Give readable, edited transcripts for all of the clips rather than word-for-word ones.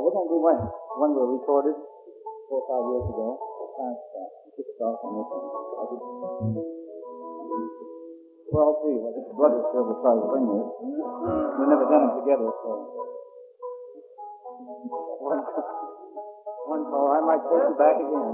we're going to do one we recorded 4 or 5 years ago. Kick us off on this one. We're all three. Well, this is Brothers here. We'll try to bring this. We've never done it together, so. One call. I might take you back again.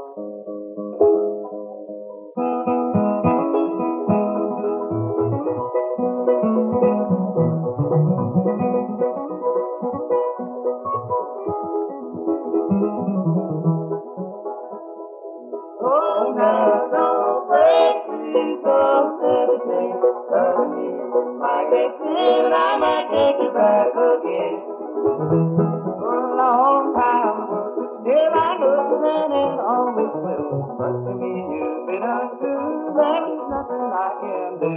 Oh, now don't break me, don't hesitate. Loving you might get good, I might take you back again. For a long time, still I know that it always will. But to me you've been untrue, there's nothing I can do.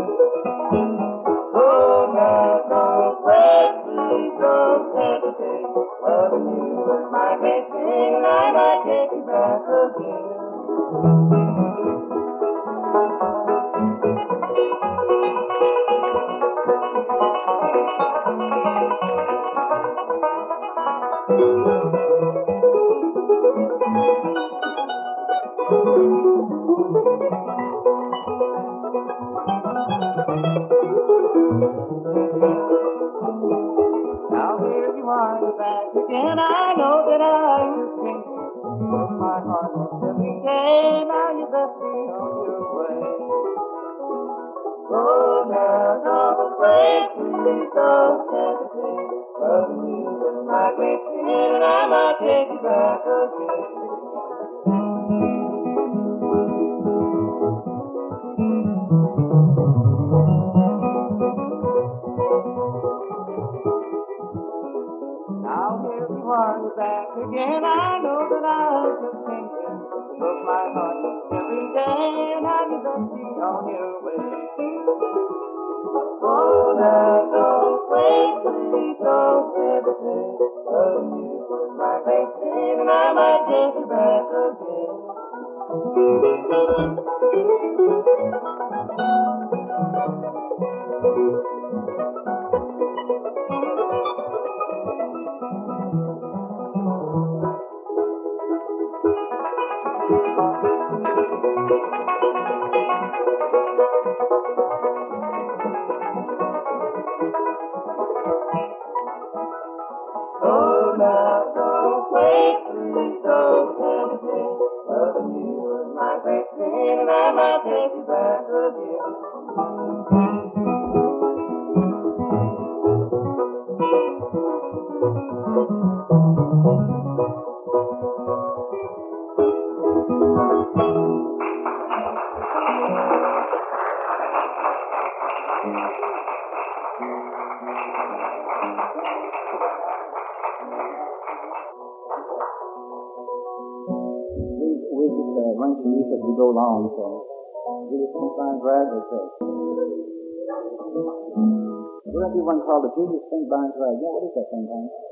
Oh, now don't break me, don't hesitate. Loving you is my best thing, I might take you back again. Now here you are, you're back again. I know that I was thinking of my heart every day. Now you left me on your way. Oh, now don't break me, don't hesitate. Loving you is my great sin, and I might take you back again. Now here you are, you're back again. I know that I was just thinking of my heart every day, and how you left me on your way. Oh, now don't wait, please don't hesitate. Loving you was my great sin, and I might take you back again. Oh, now don't wait, please don't hesitate. Loving you was my great sin, and I might take you back again. We just run some music as we go along, so we just sometimes drag or take. We're going to do one called the Julius Spink Barnes Rag. Yeah, what is that thing, Barnes?